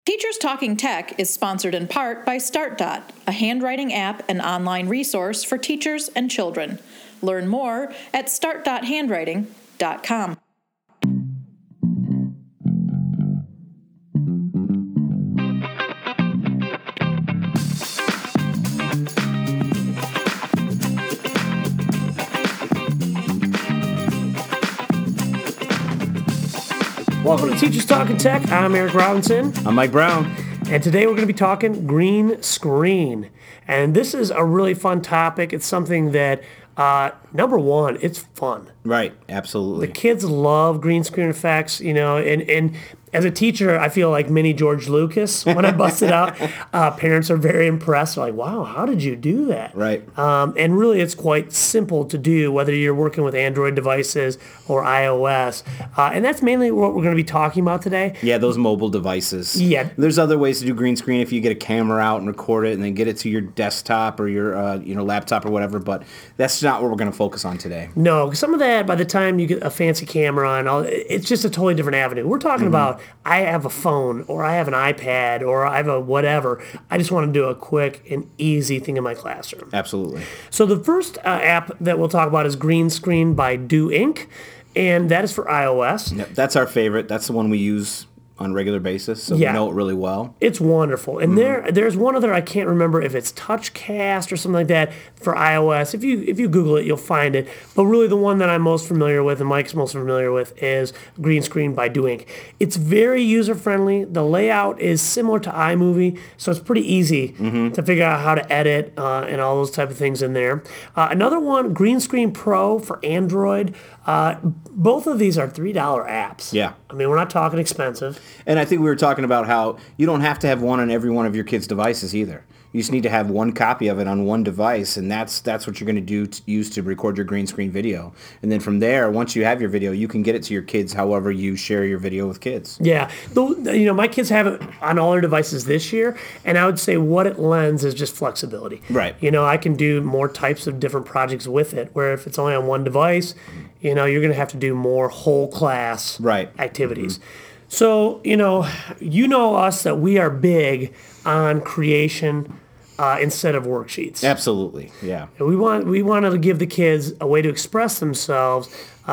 Teachers Talking Tech is sponsored in part by StartDot, a handwriting app and online resource for teachers and children. Learn more at start.handwriting.com. Welcome to Teachers Talking Tech. I'm Eric Robinson. I'm Mike Brown. And today we're going to be talking green screen. And this is a really fun topic. It's something that, number one, it's fun. Right, absolutely. The kids love green screen effects, and as a teacher, I feel like mini George Lucas when I bust it out. Parents are very impressed. They're like, wow, how did you do that? Right. And really, it's quite simple to do, whether you're working with Android devices or iOS. And that's mainly what we're going to be talking about today. Yeah, those mobile devices. Yeah. There's other ways to do green screen if you get a camera out and record it and then get it to your desktop or your laptop or whatever, but that's not what we're going to focus on today. No, 'cause some of that, by the time you get a fancy camera and all, it's just a totally different avenue. We're talking about, I have a phone or I have an iPad or I have a whatever. I just want to do a quick and easy thing in my classroom. Absolutely. So the first app that we'll talk about is Green Screen by Do Ink, and that is for iOS. Yep, that's our favorite. That's the one we use on a regular basis, so we know it really well. It's wonderful. And there's one other, I can't remember if it's TouchCast or something like that for iOS. If you Google it, you'll find it. But really the one that I'm most familiar with and Mike's most familiar with is Green Screen by Do Ink. It's very user-friendly. The layout is similar to iMovie, so it's pretty easy to figure out how to edit and all those type of things in there. Another one, Green Screen Pro for Android. Both of these are $3 apps. Yeah. I mean, we're not talking expensive. And I think we were talking about how you don't have to have one on every one of your kids' devices either. You just need to have one copy of it on one device, and that's what you're going to use to record your green screen video. And then from there, once you have your video, you can get it to your kids however you share your video with kids. Yeah. My kids have it on all their devices this year, and I would say what it lends is just flexibility. Right. I can do more types of different projects with it, where if it's only on one device, you're going to have to do more whole class activities. So, you know us that we are big on creation instead of worksheets. Absolutely, yeah. And we wanted to give the kids a way to express themselves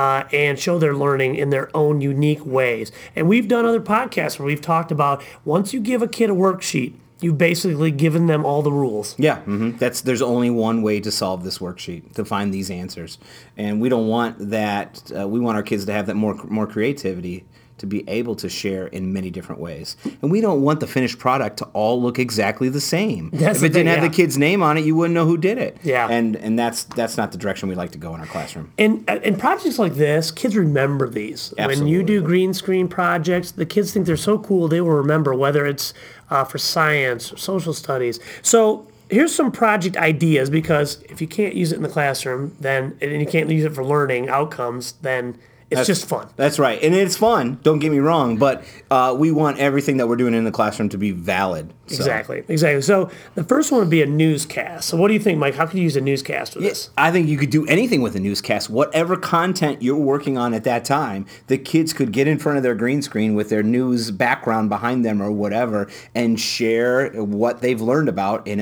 and show their learning in their own unique ways. And we've done other podcasts where we've talked about once you give a kid a worksheet, you've basically given them all the rules. Yeah, there's only one way to solve this worksheet, to find these answers. And we don't want that. We want our kids to have that more creativity, to be able to share in many different ways. And we don't want the finished product to all look exactly the same. If it didn't have the kid's name on it, you wouldn't know who did it. Yeah. And that's not the direction we like to go in our classroom. And projects like this, kids remember these. Absolutely. When you do green screen projects, the kids think they're so cool, they will remember, whether it's for science or social studies. So here's some project ideas, because if you can't use it in the classroom, and you can't use it for learning outcomes, then it's just fun. That's right. And it's fun, don't get me wrong, but we want everything that we're doing in the classroom to be valid. So. Exactly. So the first one would be a newscast. So what do you think, Mike? How could you use a newscast with this? I think you could do anything with a newscast. Whatever content you're working on at that time, the kids could get in front of their green screen with their news background behind them or whatever and share what they've learned about in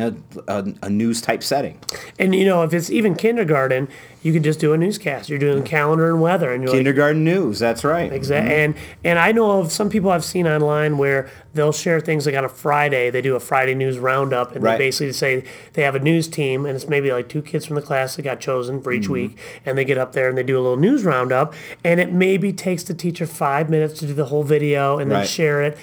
a news type setting. And if it's even kindergarten, you could just do a newscast. You're doing calendar and weather, and you're kindergarten news. That's right. Exactly. And I know of some people I've seen online where they'll share things like on a Friday. They do a Friday news roundup, and they basically say they have a news team, and it's maybe like 2 kids from the class that got chosen for each week, and they get up there and they do a little news roundup, and it maybe takes the teacher 5 minutes to do the whole video and then share it.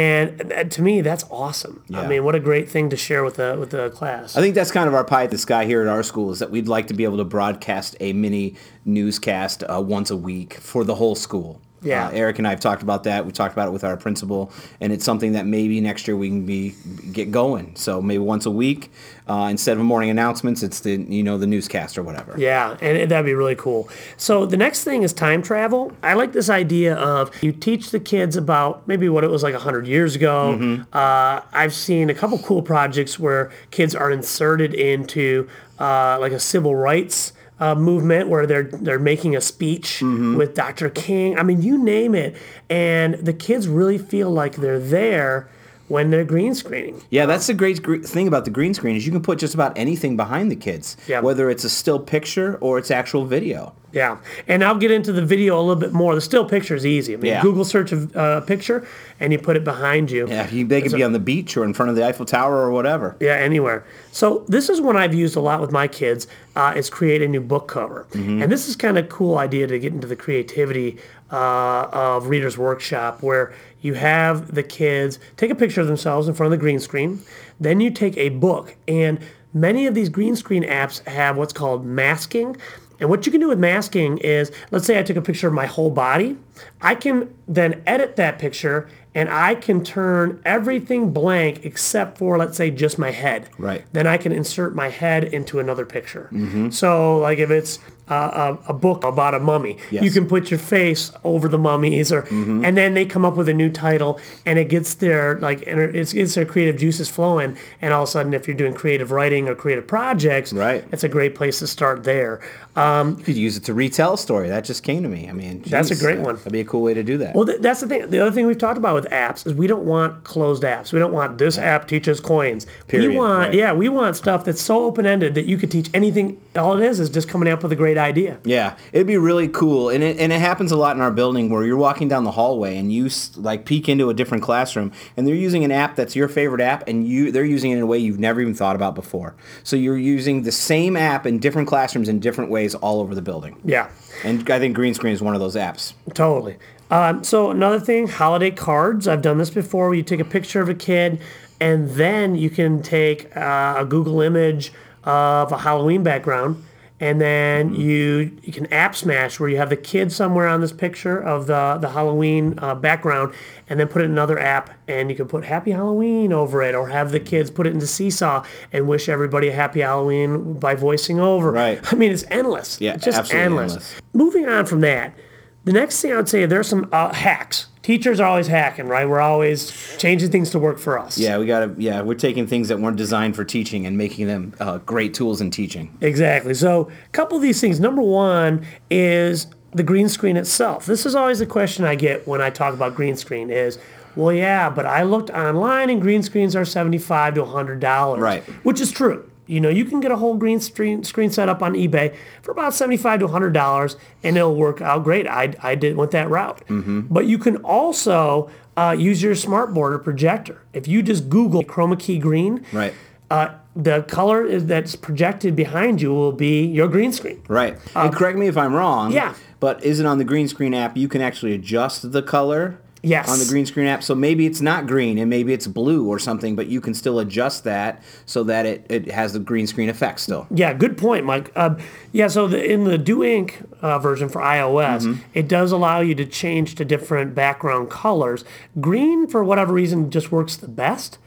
And to me, that's awesome. Yeah. I mean, what a great thing to share with the class. I think that's kind of our pie in the sky here at our school, is that we'd like to be able to broadcast a mini newscast once a week for the whole school. Yeah. Eric and I have talked about that. We talked about it with our principal, and it's something that maybe next year we can get going. So maybe once a week, instead of morning announcements, it's the newscast or whatever. Yeah, and that'd be really cool. So the next thing is time travel. I like this idea of you teach the kids about maybe what it was like 100 years ago. I've seen a couple cool projects where kids are inserted into like a civil rights movement where they're making a speech with Dr. King. I mean, you name it. And the kids really feel like they're there when they're green screening. Yeah, that's the great thing about the green screen is you can put just about anything behind the kids, whether it's a still picture or it's actual video. Yeah, and I'll get into the video a little bit more. The still picture is easy. I mean, Google search a picture, and you put it behind you. Yeah, they could be on the beach or in front of the Eiffel Tower or whatever. Yeah, anywhere. So this is one I've used a lot with my kids, is create a new book cover. And this is kind of a cool idea to get into the creativity of Reader's Workshop, where you have the kids take a picture of themselves in front of the green screen. Then you take a book, and many of these green screen apps have what's called masking. And what you can do with masking is, let's say I took a picture of my whole body. I can then edit that picture, and I can turn everything blank except for, let's say, just my head. Right. Then I can insert my head into another picture. So, like if it's a book about a mummy, you can put your face over the mummies, or and then they come up with a new title, and it gets their it gets their creative juices flowing. And all of a sudden, if you're doing creative writing or creative projects, it's a great place to start there. You could use it to retell a story. That just came to me. I mean, that's a great one. That'd be a cool way to do that. Well, that's the thing. The other thing we've talked about with apps is we don't want closed apps. We don't want this app teaches coins. Period. We want stuff that's so open-ended that you could teach anything. All it is just coming up with a great idea. Yeah, it'd be really cool, and it happens a lot in our building where you're walking down the hallway and you peek into a different classroom, and they're using an app that's your favorite app, and they're using it in a way you've never even thought about before. So you're using the same app in different classrooms in different ways all over the building. Yeah, and I think Green Screen is one of those apps. Totally. So another thing, holiday cards. I've done this before, where you take a picture of a kid, and then you can take a Google image of a Halloween background. And then you can app smash, where you have the kid somewhere on this picture of the Halloween background, and then put it in another app, and you can put Happy Halloween over it, or have the kids put it into Seesaw and wish everybody a Happy Halloween by voicing over. Right. I mean, it's endless. Yeah, it's just absolutely endless. Moving on from that, the next thing I would say, there's some hacks. Teachers are always hacking, right? We're always changing things to work for us. Yeah, we're taking things that weren't designed for teaching and making them great tools in teaching. Exactly. So a couple of these things. Number one is the green screen itself. This is always the question I get when I talk about green screen is, well, yeah, but I looked online and green screens are $75 to $100. Right. Which is true. You know, you can get a whole green screen set up on eBay for about $75 to $100, and it'll work out great. I went that route. But you can also use your smartboard or projector. If you just Google chroma key green, the color that's projected behind you will be your green screen. Right. And correct me if I'm wrong. Yeah. But is it on the green screen app you can actually adjust the color? Yes. On the green screen app. So maybe it's not green and maybe it's blue or something, but you can still adjust that so that it has the green screen effect still. Yeah, good point, Mike. So in the Do Ink version for iOS, it does allow you to change to different background colors. Green, for whatever reason, just works the best,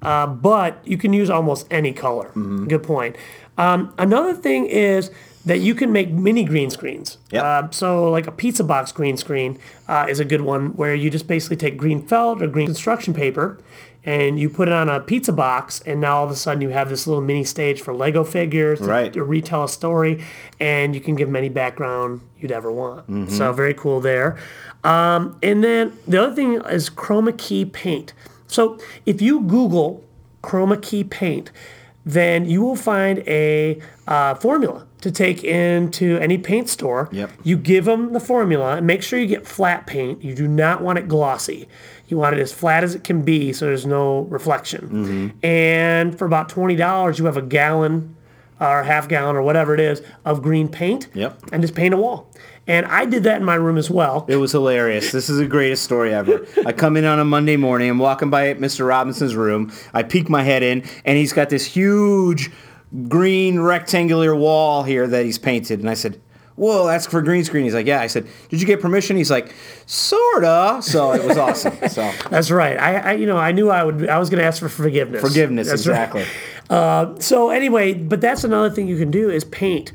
but you can use almost any color. Good point. Another thing is that you can make mini green screens. So like a pizza box green screen is a good one, where you just basically take green felt or green construction paper and you put it on a pizza box, and now all of a sudden you have this little mini stage for Lego figures to retell a story, and you can give them any background you'd ever want. So very cool there. And then the other thing is chroma key paint. So if you Google chroma key paint, then you will find a formula to take into any paint store. You give them the formula, and make sure you get flat paint. You do not want it glossy. You want it as flat as it can be so there's no reflection. And for about $20, you have a gallon or half gallon or whatever it is of green paint, and just paint a wall. And I did that in my room as well. It was hilarious. This is the greatest story ever. I come in on a Monday morning. I'm walking by Mr. Robinson's room. I peek my head in, and he's got this huge green rectangular wall here that he's painted. And I said, whoa, that's for green screen. He's like, yeah. I said, did you get permission? He's like, sorta. So it was awesome. So that's right. I knew I was going to ask for forgiveness. Forgiveness, that's exactly. Right. So anyway, but that's another thing you can do is paint.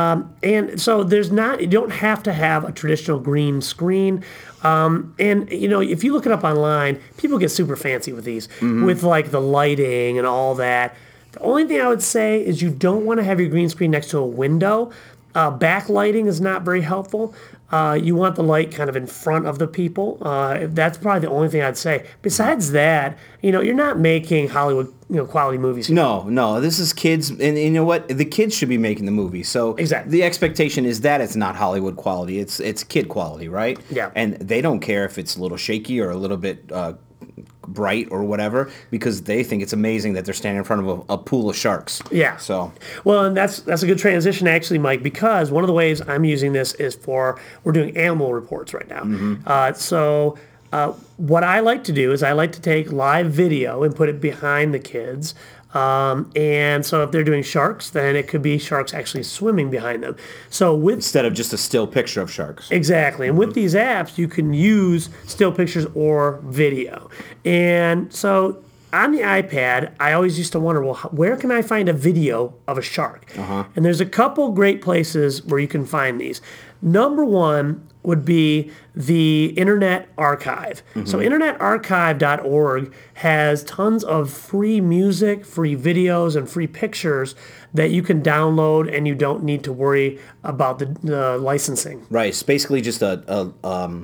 And so you don't have to have a traditional green screen. And if you look it up online, people get super fancy with these, with like the lighting and all that. The only thing I would say is you don't want to have your green screen next to a window. Backlighting is not very helpful. You want the light kind of in front of the people. That's probably the only thing I'd say. Besides that, you're not making Hollywood quality movies here. No, this is kids, and you know what? The kids should be making the movie. So Exactly. the expectation is that it's not Hollywood quality. It's kid quality, right? Yeah. And they don't care if it's a little shaky or a little bit bright or whatever, because they think it's amazing that they're standing in front of a pool of sharks. Yeah. So Well, and that's a good transition actually, Mike, because one of the ways I'm using this is we're doing animal reports right now. So what I like to do is I like to take live video and put it behind the kids. And so if they're doing sharks, then it could be sharks actually swimming behind them. So with instead of just a still picture of sharks. Exactly. And with these apps, you can use still pictures or video. And so on the iPad, I always used to wonder, well, where can I find a video of a shark? And there's a couple great places where you can find these. Number one would be the Internet Archive. So internetarchive.org has tons of free music, free videos, and free pictures that you can download, and you don't need to worry about the licensing. Right. It's basically just a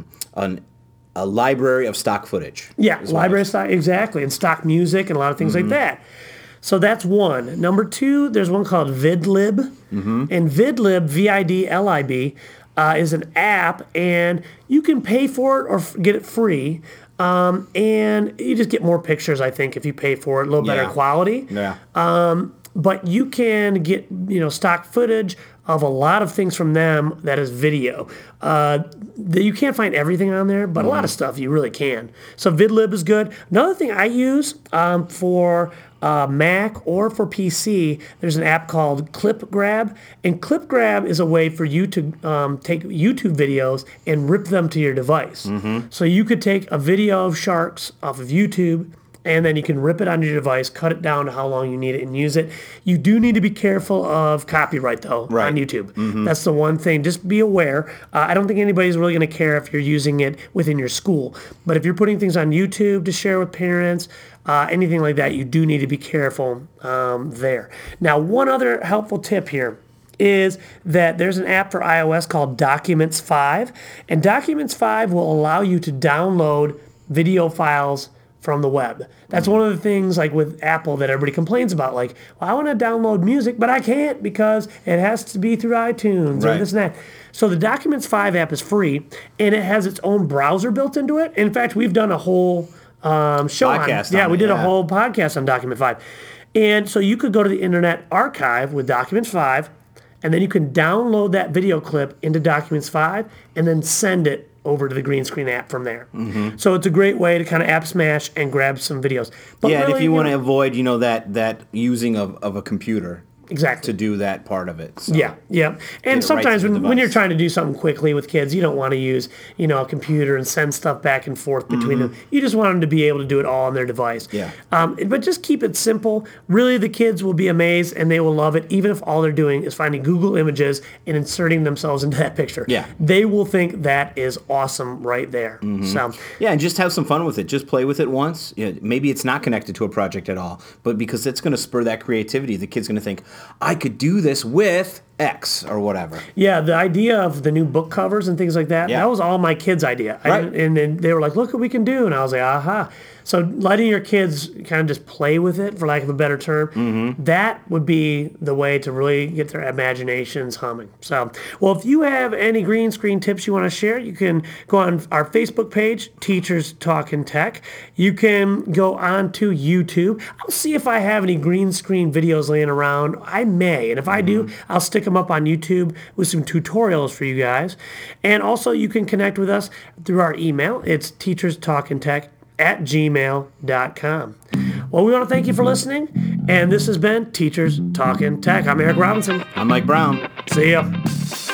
library of stock footage. Yeah, library stock, exactly, and stock music and a lot of things like that. So that's one. Number two, there's one called VidLib. And VidLib, VidLib, is an app, and you can pay for it or get it free. And you just get more pictures, I think, if you pay for it, a little better quality. Yeah. But you can get stock footage of a lot of things from them that is video. You can't find everything on there, but a lot of stuff you really can. So VidLib is good. Another thing I use for Mac or for PC, there's an app called ClipGrab. And ClipGrab is a way for you to take YouTube videos and rip them to your device. So you could take a video of sharks off of YouTube, and then you can rip it onto your device, cut it down to how long you need it, and use it. You do need to be careful of copyright, though, on YouTube. That's the one thing. Just be aware. I don't think anybody's really going to care if you're using it within your school. But if you're putting things on YouTube to share with parents, anything like that, you do need to be careful there. Now, one other helpful tip here is that there's an app for iOS called Documents 5. And Documents 5 will allow you to download video files from the web. That's one of the things like with Apple that everybody complains about. Like, well, I want to download music, but I can't because it has to be through iTunes or this and that. So the Documents 5 app is free, and it has its own browser built into it. In fact, we've done a whole show podcast on it. on We it, did a whole podcast on Document 5. And so you could go to the Internet Archive with Documents 5, and then you can download that video clip into Documents 5 and then send it over to the green screen app from there. So it's a great way to kind of app smash and grab some videos. But Yeah, and really, if you want to avoid, that using of a computer exactly to do that part of it. So. Yeah. And right sometimes to the when you're device. trying to do something quickly with kids, you don't want to use, a computer and send stuff back and forth between them. You just want them to be able to do it all on their device. Yeah. But just keep it simple. Really, the kids will be amazed and they will love it, even if all they're doing is finding Google Images and inserting themselves into that picture. Yeah. They will think that is awesome right there. So Yeah, and just have some fun with it. Just play with it once. Maybe it's not connected to a project at all, but because it's going to spur that creativity, the kid's going to think, I could do this with X or whatever. yeah, the idea of the new book covers and things like that, Yeah. that was all my kids' idea. Right. And then they were like, look what we can do. And I was like, aha. So letting your kids kind of just play with it, for lack of a better term, that would be the way to really get their imaginations humming. So, well, if you have any green screen tips you want to share, you can go on our Facebook page, Teachers Talking Tech. You can go on to YouTube. I'll see if I have any green screen videos laying around. I may. And if I do, I'll stick them up on YouTube with some tutorials for you guys. And also, you can connect with us through our email. It's teacherstalkingtech@gmail.com. Well, we want to thank you for listening, and this has been Teachers Talking Tech. I'm Eric Robinson. I'm Mike Brown. See ya.